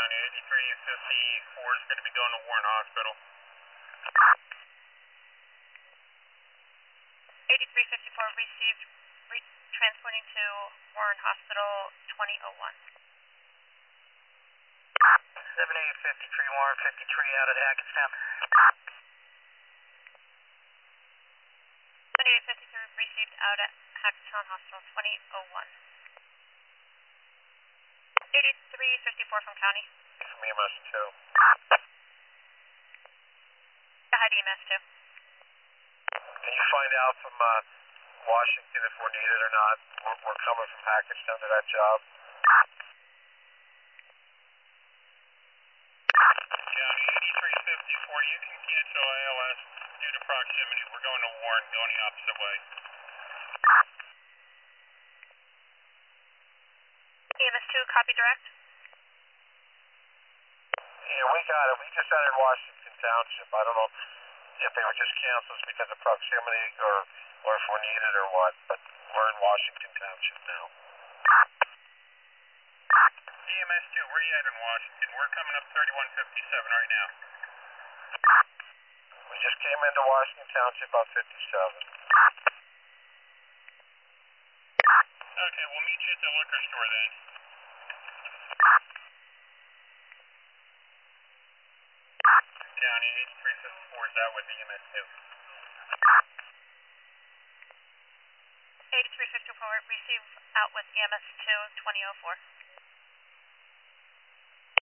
County 8354 is going to be going to Warren Hospital. 8354 received, transporting to Warren Hospital 2001. 7853 Warren 53 out of Hackettstown. 7853 received out at Hackettstown Hospital 2001. 8354 from County. From EMS 2. Hi to EMS 2. Can you find out from Washington if we're needed or not? We're coming from Hackettstown to that job. County 8354, you can cancel ALS due to proximity. We're going to Warren, going the opposite way. EMS 2, copy direct. Yeah, we got it. We just entered Washington Township. I don't know if they were just canceled because of proximity or if we're needed or what, but we're in Washington Township now. EMS 2, where are you at in Washington? We're coming up 3157 right now. We just came into Washington Township about 57. Okay, we'll meet you at the liquor store then. County 8354 is out with EMS 2. 8354 receive out with EMS 2 2004.